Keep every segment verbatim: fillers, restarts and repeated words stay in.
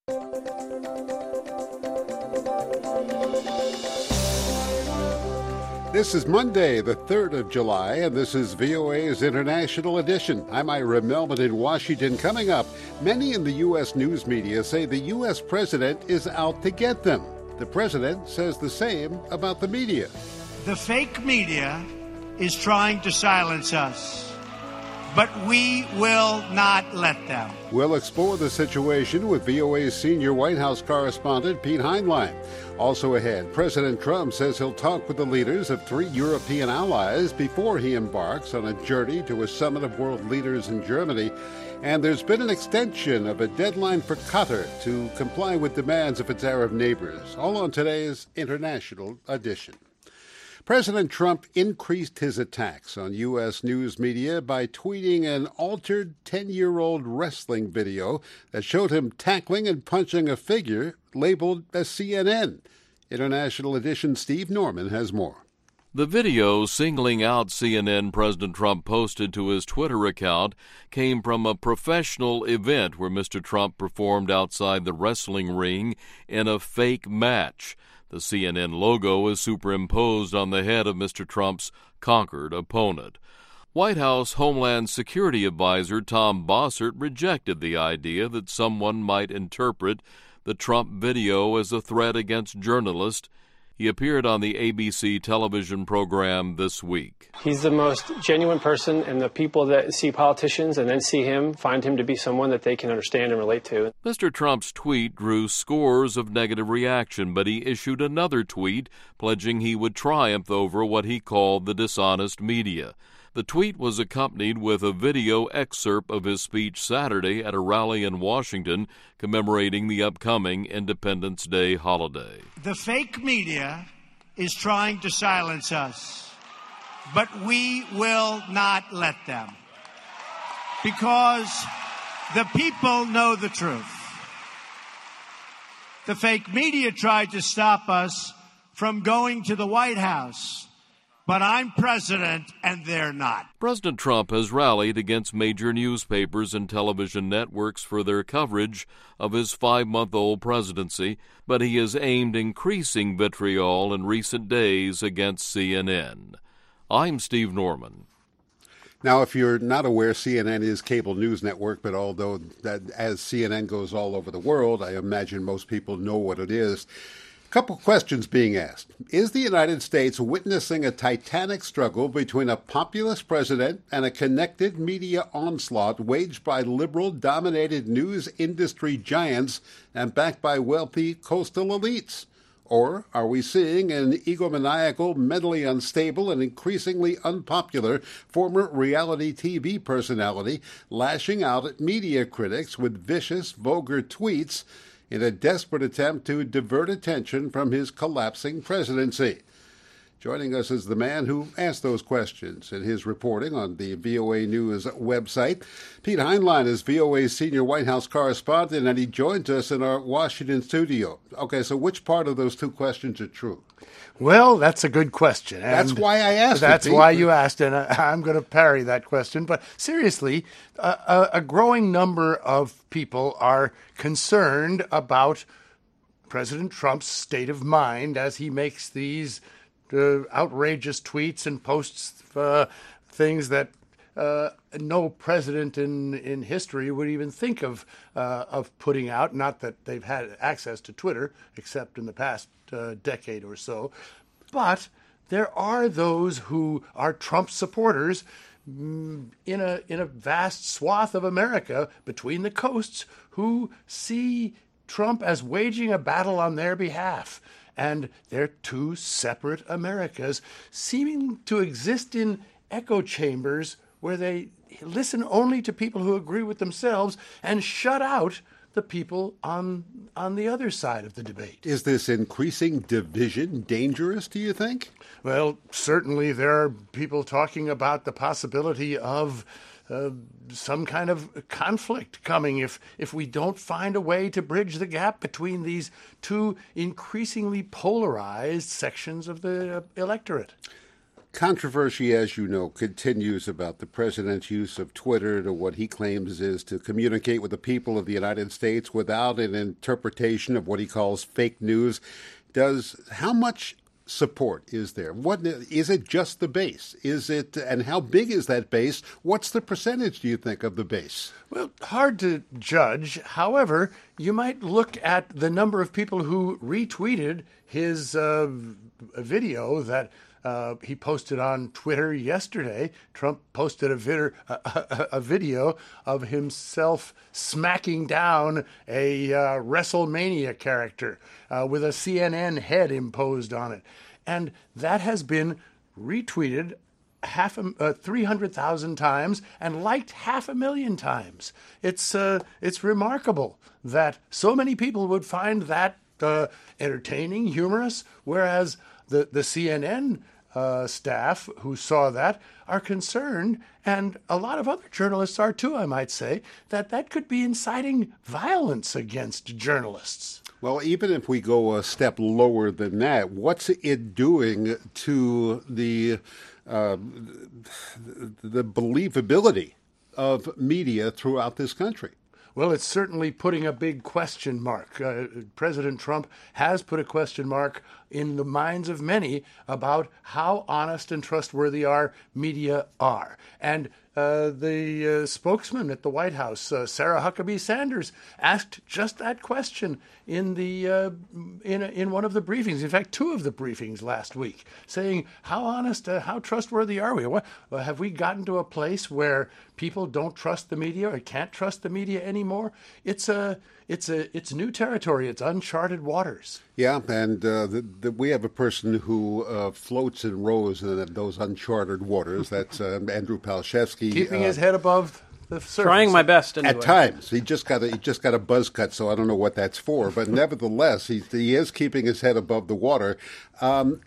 This is Monday, the third of July, and this is V O A's International Edition. I'm Ira Melvin in Washington. Coming up, many in the U S news media say the U S president is out to get them. The president says the same about the media. The fake media is trying to silence us, but we will not let them. We'll explore the situation with V O A's senior White House correspondent, Pete Heinlein. Also ahead, President Trump says he'll talk with the leaders of three European allies before he embarks on a journey to a summit of world leaders in Germany. And there's been an extension of a deadline for Qatar to comply with demands of its Arab neighbors. All on today's International Edition. President Trump increased his attacks on U S news media by tweeting an altered ten-year-old wrestling video that showed him tackling and punching a figure labeled as C N N. International Edition Steve Norman has more. The video singling out C N N President Trump posted to his Twitter account came from a professional event where Mister Trump performed outside the wrestling ring in a fake match. The C N N logo is superimposed on the head of Mister Trump's conquered opponent. White House Homeland Security Advisor Tom Bossert rejected the idea that someone might interpret the Trump video as a threat against journalists. He appeared on the A B C television program This Week. He's the most genuine person, and the people that see politicians and then see him find him to be someone that they can understand and relate to. Mister Trump's tweet drew scores of negative reaction, but he issued another tweet pledging he would triumph over what he called the dishonest media. The tweet was accompanied with a video excerpt of his speech Saturday at a rally in Washington commemorating the upcoming Independence Day holiday. The fake media is trying to silence us, but we will not let them, because the people know the truth. The fake media tried to stop us from going to the White House, but I'm president and they're not. President Trump has rallied against major newspapers and television networks for their coverage of his five-month-old presidency, but he has aimed increasing vitriol in recent days against C N N. I'm Steve Norman. Now, if you're not aware, C N N is cable news network, but although that as C N N goes all over the world, I imagine most people know what it is. Couple questions being asked. Is the United States witnessing a titanic struggle between a populist president and a connected media onslaught waged by liberal-dominated news industry giants and backed by wealthy coastal elites? Or are we seeing an egomaniacal, mentally unstable, and increasingly unpopular former reality T V personality lashing out at media critics with vicious, vulgar tweets in a desperate attempt to divert attention from his collapsing presidency? Joining us is the man who asked those questions in his reporting on the V O A News website. Pete Heinlein is V O A's senior White House correspondent, and he joins us in our Washington studio. Okay, so which part of those two questions are true? Well, that's a good question. And that's why I asked That's it, why you asked, and I, I'm going to parry that question. But seriously, uh, a, a growing number of people are concerned about President Trump's state of mind as he makes these uh, outrageous tweets and posts uh, things that uh, no president in, in history would even think of uh, of putting out. Not that they've had access to Twitter, except in the past uh, decade or so. But there are those who are Trump supporters mm, in a in a vast swath of America between the coasts who see Trump as waging a battle on their behalf. And they're two separate Americas seeming to exist in echo chambers where they listen only to people who agree with themselves and shut out the people on on the other side of the debate. Is this increasing division dangerous, do you think? Well, certainly there are people talking about the possibility of uh, some kind of conflict coming if if we don't find a way to bridge the gap between these two increasingly polarized sections of the uh, electorate. Controversy, as you know, continues about the president's use of Twitter to what he claims is to communicate with the people of the United States without an interpretation of what he calls fake news. Does how much support is there? What is it? Just the base? Is it? And how big is that base? What's the percentage, do you think, of the base? Well, hard to judge. However, you might look at the number of people who retweeted his uh, video that Uh, he posted on Twitter yesterday. Trump posted a, vid- a, a, a video of himself smacking down a uh, WrestleMania character uh, with a C N N head imposed on it. And that has been retweeted half a, uh, three hundred thousand times and liked half a million times. It's, uh, it's remarkable that so many people would find that uh, entertaining, humorous, whereas the, the C N N Uh, staff who saw that are concerned, and a lot of other journalists are too, I might say, that that could be inciting violence against journalists. Well, even if we go a step lower than that, what's it doing to the uh, the believability of media throughout this country? Well, it's certainly putting a big question mark. Uh, President Trump has put a question mark in the minds of many about how honest and trustworthy our media are. And uh, the uh, spokesman at the White House, uh, Sarah Huckabee Sanders, asked just that question in the uh, in a, in one of the briefings. In fact, two of the briefings last week, saying how honest, uh, how trustworthy are we? What, uh, have we gotten to a place where people don't trust the media or can't trust the media anymore? It's a it's a it's new territory. It's uncharted waters. Yeah, and uh, the, the, we have a person who uh, floats and rows in those uncharted waters. That's uh, Andrew Palshevsky, keeping uh, his head above the surface. Trying my best anyway. At times, he just got a, he just got a buzz cut, so I don't know what that's for. But nevertheless, he he is keeping his head above the water. Um,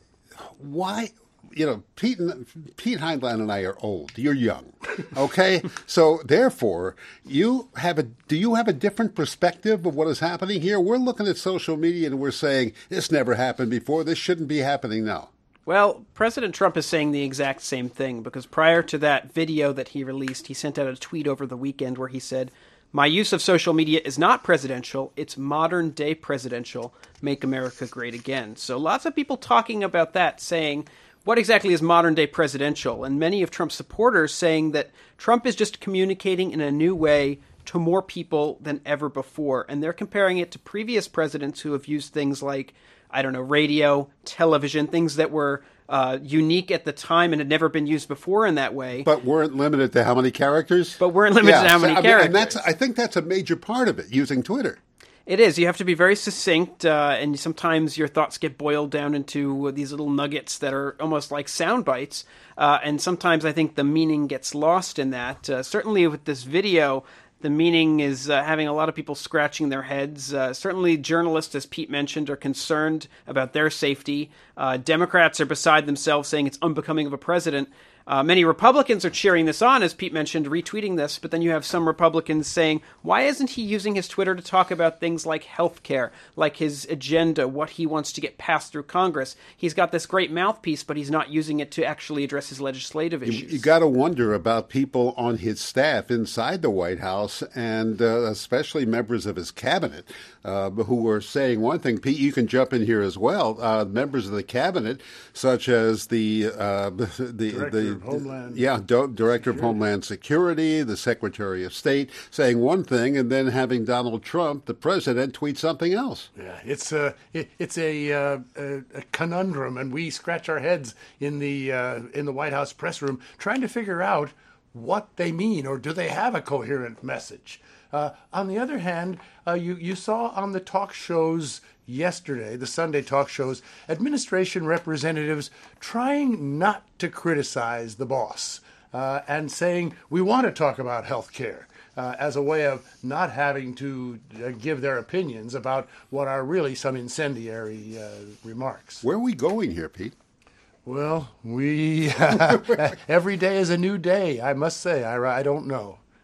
why? You know, Pete and, Pete Heinlein and I are old. You're young, okay? So therefore, you have a do you have a different perspective of what is happening here? We're looking at social media and we're saying this never happened before. This shouldn't be happening now. Well, President Trump is saying the exact same thing, because prior to that video that he released, he sent out a tweet over the weekend where he said, "My use of social media is not presidential, it's modern day presidential. Make America great again." So lots of people talking about that, saying, what exactly is modern day presidential? And many of Trump's supporters saying that Trump is just communicating in a new way to more people than ever before. And they're comparing it to previous presidents who have used things like, I don't know, radio, television, things that were uh, unique at the time and had never been used before in that way. But weren't limited to how many characters? But weren't limited yeah, to how many so, I mean, characters. and that's, I think that's a major part of it, using Twitter. It is. You have to be very succinct, uh, and sometimes your thoughts get boiled down into these little nuggets that are almost like sound bites. Uh, and sometimes I think the meaning gets lost in that. Uh, certainly with this video, the meaning is uh, having a lot of people scratching their heads. Uh, certainly journalists, as Pete mentioned, are concerned about their safety. Uh, Democrats are beside themselves, saying it's unbecoming of a president. Uh, many Republicans are cheering this on, as Pete mentioned, retweeting this, but then you have some Republicans saying, why isn't he using his Twitter to talk about things like health care, like his agenda, what he wants to get passed through Congress? He's got this great mouthpiece, but he's not using it to actually address his legislative issues. You, you got to wonder about people on his staff inside the White House, and uh, especially members of his cabinet, uh, who are saying one thing. Pete, you can jump in here as well. Uh, members of the cabinet, such as the uh, the the Homeland yeah, do, Director Security. of Homeland Security, the Secretary of State, saying one thing and then having Donald Trump, the president, tweet something else. Yeah, it's a it, it's a, uh, a, a conundrum, and we scratch our heads in the uh, in the White House press room trying to figure out what they mean, or do they have a coherent message? Uh, on the other hand, uh, you you saw on the talk shows yesterday, the Sunday talk shows, administration representatives trying not to criticize the boss uh, and saying, we want to talk about health care uh, as a way of not having to uh, give their opinions about what are really some incendiary uh, remarks. Where are we going here, Pete? Well, we uh, every day is a new day, I must say. I, I don't know.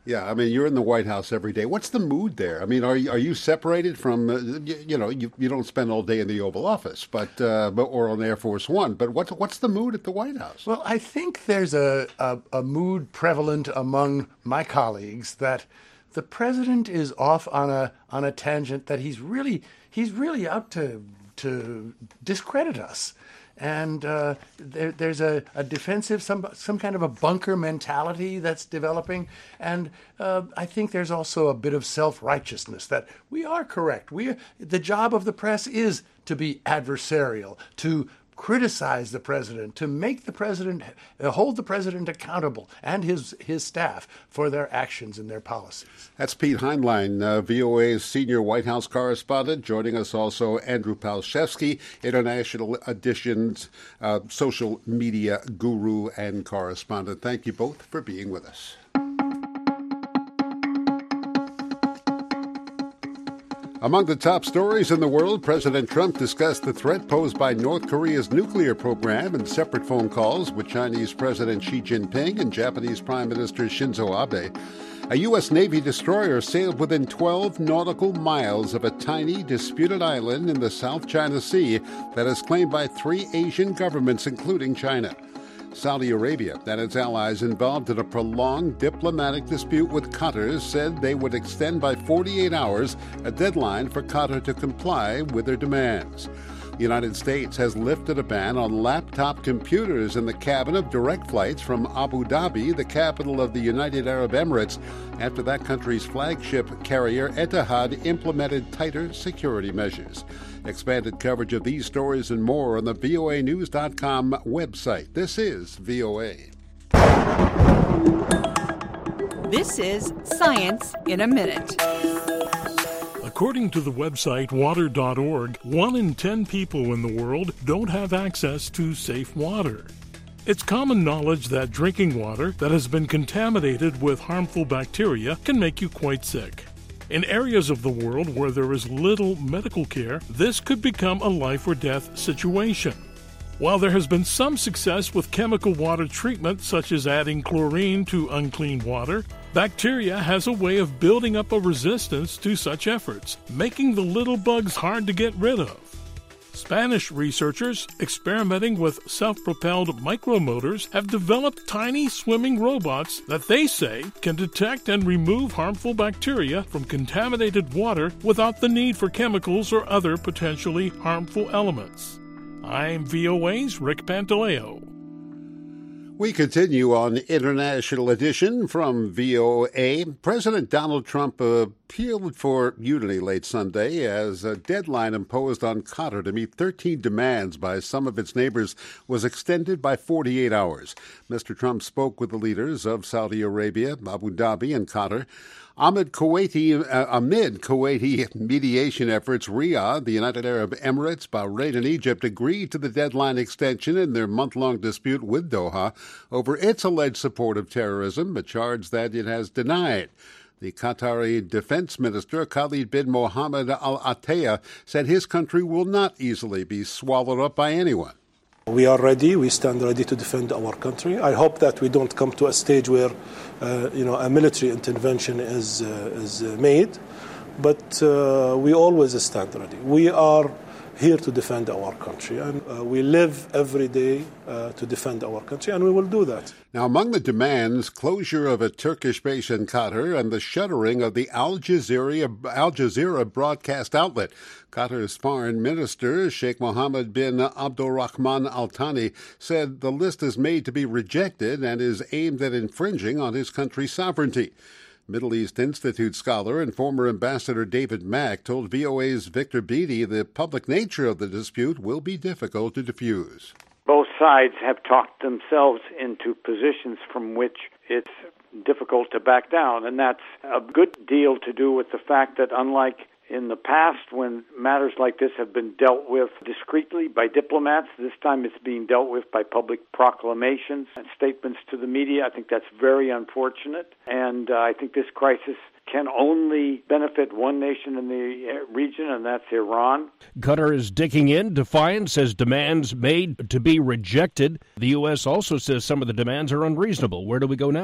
Yeah, I mean, you're in the White House every day. What's the mood there? I mean, are you, are you separated from, uh, you, you know, you, you don't spend all day in the Oval Office, but, uh, but or on Air Force One, but what's, what's the mood at the White House? Well, I think there's a, a, a mood prevalent among my colleagues that the president is off on a on a tangent that he's really he's really out to to discredit us. And uh, there, there's a, a defensive, some some kind of a bunker mentality that's developing. And uh, I think there's also a bit of self-righteousness that we are correct. We the job of the press is to be adversarial, to criticize the president, to make the president, uh, hold the president accountable and his his staff for their actions and their policies. That's Pete Heinlein, uh, V O A's senior White House correspondent. Joining us also Andrew Palshevsky, International Edition's uh, social media guru and correspondent. Thank you both for being with us. Among the top stories in the world, President Trump discussed the threat posed by North Korea's nuclear program in separate phone calls with Chinese President Xi Jinping and Japanese Prime Minister Shinzo Abe. A U S Navy destroyer sailed within twelve nautical miles of a tiny, disputed island in the South China Sea that is claimed by three Asian governments, including China. Saudi Arabia and its allies involved in a prolonged diplomatic dispute with Qatar said they would extend by forty-eight hours a deadline for Qatar to comply with their demands. The United States has lifted a ban on laptop computers in the cabin of direct flights from Abu Dhabi, the capital of the United Arab Emirates, after that country's flagship carrier Etihad implemented tighter security measures. Expanded coverage of these stories and more on the V O A news dot com website. This is V O A. This is Science in a Minute. According to the website water dot org, one in ten people in the world don't have access to safe water. It's common knowledge that drinking water that has been contaminated with harmful bacteria can make you quite sick. In areas of the world where there is little medical care, this could become a life-or-death situation. While there has been some success with chemical water treatment, such as adding chlorine to unclean water, bacteria has a way of building up a resistance to such efforts, making the little bugs hard to get rid of. Spanish researchers experimenting with self-propelled micromotors have developed tiny swimming robots that they say can detect and remove harmful bacteria from contaminated water without the need for chemicals or other potentially harmful elements. I'm V O A's Rick Pantaleo. We continue on International Edition from V O A. President Donald Trump appealed for unity late Sunday as a deadline imposed on Qatar to meet thirteen demands by some of its neighbors was extended by forty-eight hours. Mister Trump spoke with the leaders of Saudi Arabia, Abu Dhabi, and Qatar. Amid Kuwaiti, uh, amid Kuwaiti mediation efforts, Riyadh, the United Arab Emirates, Bahrain, and Egypt agreed to the deadline extension in their month-long dispute with Doha over its alleged support of terrorism, a charge that it has denied. The Qatari Defense Minister, Khalid bin Mohammed Al Attiyah, said his country will not easily be swallowed up by anyone. We are ready. We stand ready to defend our country. I hope that we don't come to a stage where, uh, you know, a military intervention is uh, is uh, made, but uh, we always stand ready. We are here to defend our country, and uh, we live every day uh, to defend our country, and we will do that. Now, among the demands, closure of a Turkish base in Qatar and the shuttering of the Al Jazeera, Al Jazeera broadcast outlet. Qatar's foreign minister, Sheikh Mohammed bin Abdulrahman Al Thani, said the list is made to be rejected and is aimed at infringing on his country's sovereignty. Middle East Institute scholar and former Ambassador David Mack told V O A's Victor Beattie the public nature of the dispute will be difficult to diffuse. Both sides have talked themselves into positions from which it's difficult to back down, and that's a good deal to do with the fact that unlike in the past, when matters like this have been dealt with discreetly by diplomats, this time it's being dealt with by public proclamations and statements to the media. I think that's very unfortunate, and uh, I think this crisis can only benefit one nation in the region, and that's Iran. Qatar is digging in. Defiant says demands made to be rejected. The U S also says some of the demands are unreasonable. Where do we go now?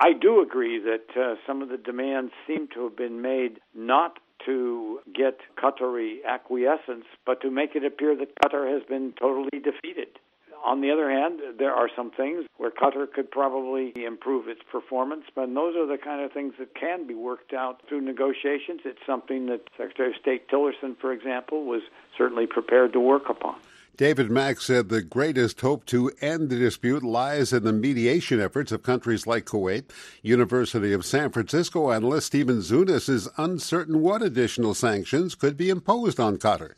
I do agree that uh, some of the demands seem to have been made not to get Qatari acquiescence, but to make it appear that Qatar has been totally defeated. On the other hand, there are some things where Qatar could probably improve its performance, but those are the kind of things that can be worked out through negotiations. It's something that Secretary of State Tillerson, for example, was certainly prepared to work upon. David Mack said the greatest hope to end the dispute lies in the mediation efforts of countries like Kuwait. University of San Francisco analyst Stephen Zunis is uncertain what additional sanctions could be imposed on Qatar.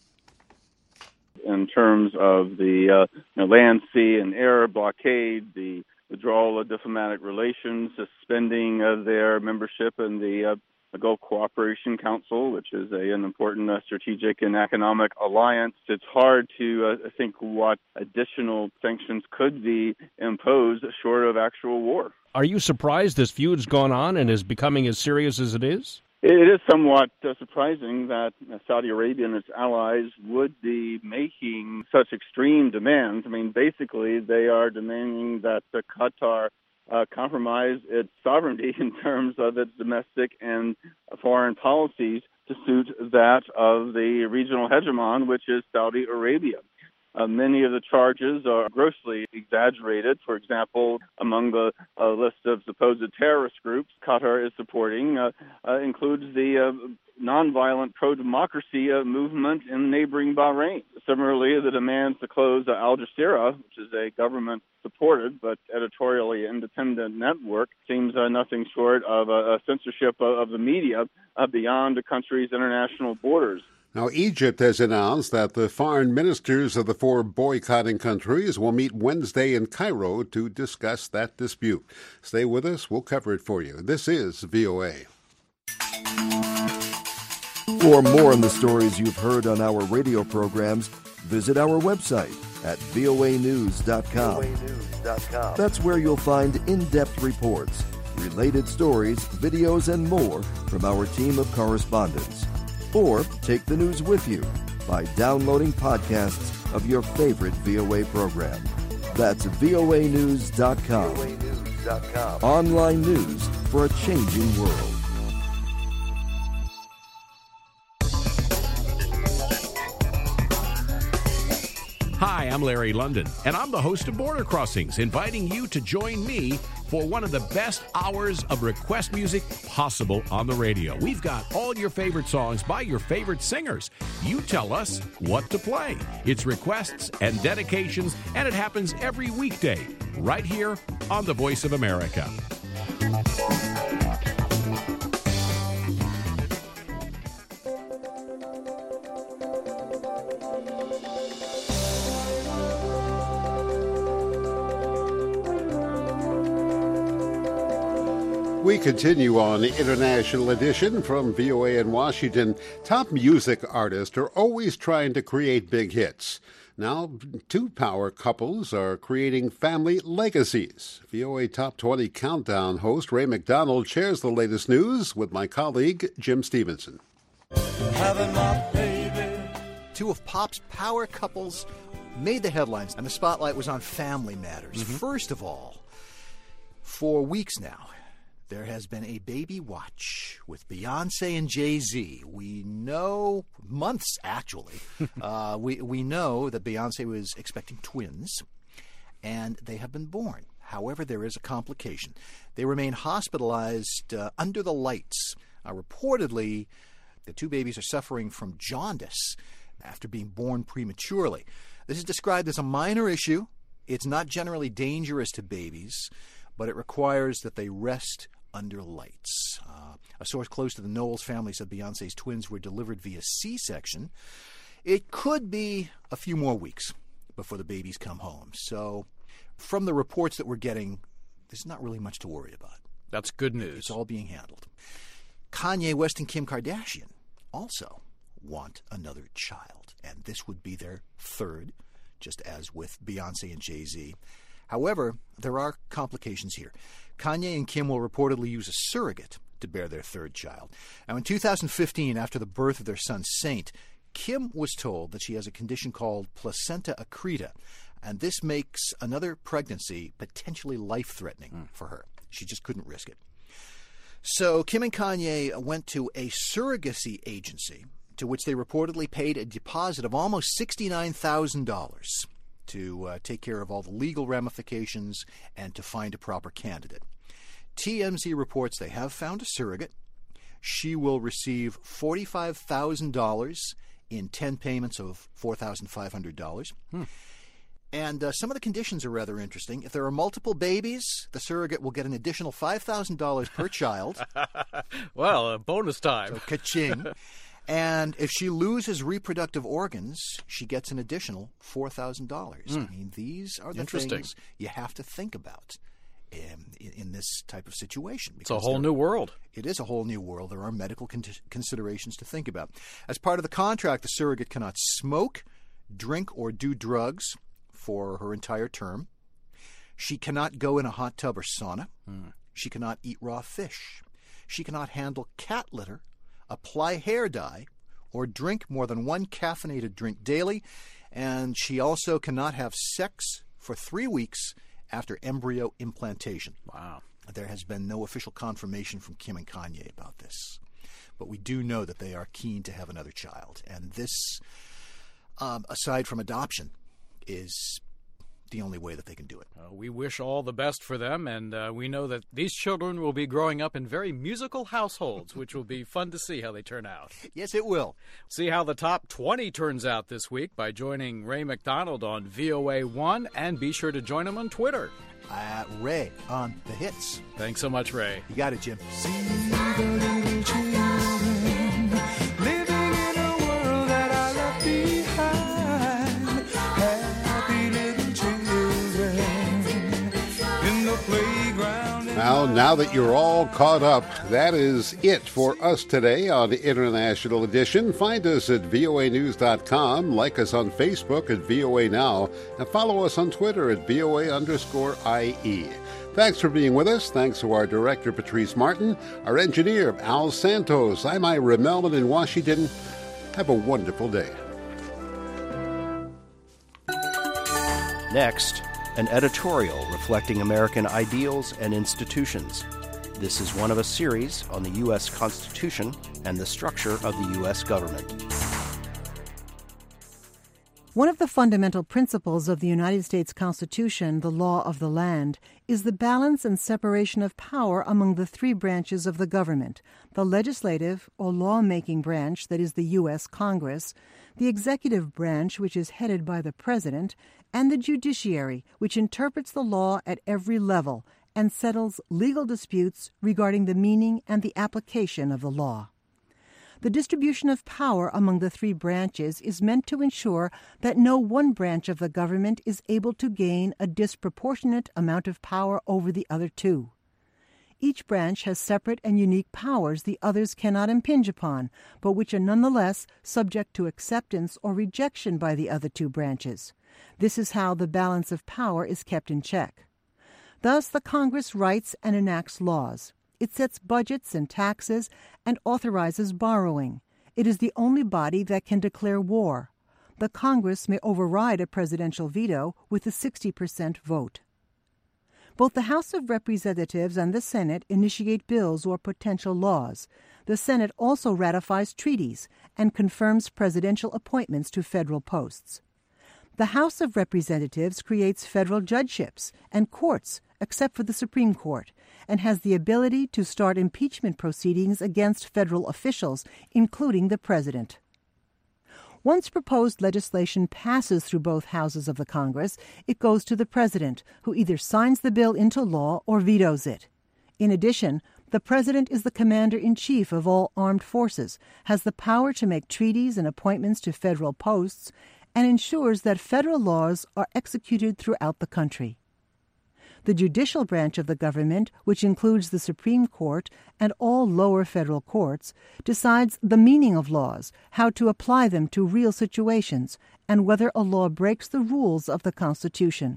In terms of the uh, you know, land, sea, and air blockade, the withdrawal of diplomatic relations, suspending of their membership in the uh, the Gulf Cooperation Council, which is a, an important uh, strategic and economic alliance. It's hard to uh, think what additional sanctions could be imposed short of actual war. Are you surprised this feud's gone on and is becoming as serious as it is? It is somewhat uh, surprising that uh, Saudi Arabia and its allies would be making such extreme demands. I mean, basically, they are demanding that uh, Qatar Uh, compromise its sovereignty in terms of its domestic and foreign policies to suit that of the regional hegemon, which is Saudi Arabia. Uh, many of the charges are grossly exaggerated. For example, among the uh, list of supposed terrorist groups Qatar is supporting uh, uh, includes the uh, nonviolent pro-democracy uh, movement in neighboring Bahrain. Similarly, the demands to close uh, Al Jazeera, which is a government-supported but editorially independent network, seems uh, nothing short of a, a censorship of, of the media uh, beyond the country's international borders. Now, Egypt has announced that the foreign ministers of the four boycotting countries will meet Wednesday in Cairo to discuss that dispute. Stay with us. We'll cover it for you. This is V O A. For more on the stories you've heard on our radio programs, visit our website at V O A news dot com. That's where you'll find in-depth reports, related stories, videos, and more from our team of correspondents. Or take the news with you by downloading podcasts of your favorite V O A program. That's V O A news dot com. Online news for a changing world. Hi, I'm Larry London, and I'm the host of Border Crossings, inviting you to join me for one of the best hours of request music possible on the radio. We've got all your favorite songs by your favorite singers. You tell us what to play. It's requests and dedications, and it happens every weekday right here on The Voice of America. We continue on the International Edition from V O A in Washington. Top music artists are always trying to create big hits. Now, two power couples are creating family legacies. V O A Top twenty Countdown host Ray McDonald shares the latest news with my colleague Jim Stevenson. Two of pop's power couples made the headlines, and the spotlight was on family matters. Mm-hmm. First of all, for weeks now, there has been a baby watch with Beyonce and Jay-Z. We know, months actually, uh, we, we know that Beyonce was expecting twins, and they have been born. However, there is a complication. They remain hospitalized uh, under the lights. Uh, reportedly, the two babies are suffering from jaundice after being born prematurely. This is described as a minor issue. It's not generally dangerous to babies, but it requires that they rest under lights. Uh, a source close to the Knowles family said Beyonce's twins were delivered via C-section. It could be a few more weeks before the babies come home. So from the reports that we're getting, there's not really much to worry about. That's good news. It's all being handled. Kanye West and Kim Kardashian also want another child, and this would be their third, just as with Beyonce and Jay-Z. However, there are complications here. Kanye and Kim will reportedly use a surrogate to bear their third child. Now, in two thousand fifteen, after the birth of their son Saint, Kim was told that she has a condition called placenta accreta, and this makes another pregnancy potentially life-threatening mm. for her. She just couldn't risk it. So Kim and Kanye went to a surrogacy agency to which they reportedly paid a deposit of almost sixty-nine thousand dollars to uh, take care of all the legal ramifications and to find a proper candidate. T M Z reports they have found a surrogate. She will receive forty-five thousand dollars in ten payments of four thousand five hundred dollars. Hmm. And uh, some of the conditions are rather interesting. If there are multiple babies, the surrogate will get an additional five thousand dollars per child. Well, a bonus time. So, ka-ching. And if she loses reproductive organs, she gets an additional four thousand dollars. Mm. I mean, these are the things you have to think about in, in, in this type of situation. It's a whole new world. It is a whole new world. There are medical con- considerations to think about. As part of the contract, the surrogate cannot smoke, drink, or do drugs for her entire term. She cannot go in a hot tub or sauna. Mm. She cannot eat raw fish. She cannot handle cat litter, apply hair dye, or drink more than one caffeinated drink daily, and she also cannot have sex for three weeks after embryo implantation. Wow. There has been no official confirmation from Kim and Kanye about this, but we do know that they are keen to have another child, and this, um, aside from adoption, is the only way that they can do it. Uh, we wish all the best for them, and uh, we know that these children will be growing up in very musical households, which will be fun to see how they turn out. Yes, it will. See how the top twenty turns out this week by joining Ray McDonald on V O A one, and be sure to join him on Twitter. At Ray on the hits. Thanks so much, Ray. You got it, Jim. Now, now that you're all caught up, that is it for us today on the International Edition. Find us at V O A news dot com, like us on Facebook at V O A Now, and follow us on Twitter at V O A underscore I E. Thanks for being with us. Thanks to our director, Patrice Martin, our engineer, Al Santos. I'm Ira Melman in Washington. Have a wonderful day. Next, an editorial reflecting American ideals and institutions. This is one of a series on the U S Constitution and the structure of the U S government. One of the fundamental principles of the United States Constitution, the law of the land, is the balance and separation of power among the three branches of the government: the legislative or lawmaking branch, that is the U S Congress, the executive branch, which is headed by the President, and the judiciary, which interprets the law at every level and settles legal disputes regarding the meaning and the application of the law. The distribution of power among the three branches is meant to ensure that no one branch of the government is able to gain a disproportionate amount of power over the other two. Each branch has separate and unique powers the others cannot impinge upon, but which are nonetheless subject to acceptance or rejection by the other two branches. This is how the balance of power is kept in check. Thus, the Congress writes and enacts laws. It sets budgets and taxes and authorizes borrowing. It is the only body that can declare war. The Congress may override a presidential veto with a sixty percent vote. Both the House of Representatives and the Senate initiate bills or potential laws. The Senate also ratifies treaties and confirms presidential appointments to federal posts. The House of Representatives creates federal judgeships and courts, except for the Supreme Court, and has the ability to start impeachment proceedings against federal officials, including the President. Once proposed legislation passes through both houses of the Congress, it goes to the President, who either signs the bill into law or vetoes it. In addition, the President is the commander-in-chief of all armed forces, has the power to make treaties and appointments to federal posts, and ensures that federal laws are executed throughout the country. The judicial branch of the government, which includes the Supreme Court and all lower federal courts, decides the meaning of laws, how to apply them to real situations, and whether a law breaks the rules of the Constitution.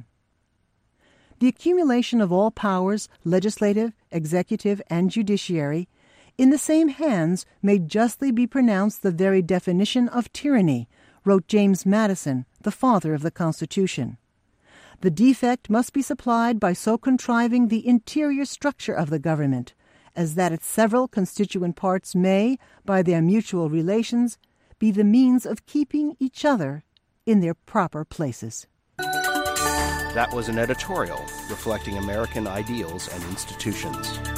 The accumulation of all powers, legislative, executive, and judiciary, in the same hands may justly be pronounced the very definition of tyranny, wrote James Madison, the father of the Constitution. The defect must be supplied by so contriving the interior structure of the government, as that its several constituent parts may, by their mutual relations, be the means of keeping each other in their proper places. That was an editorial reflecting American ideals and institutions.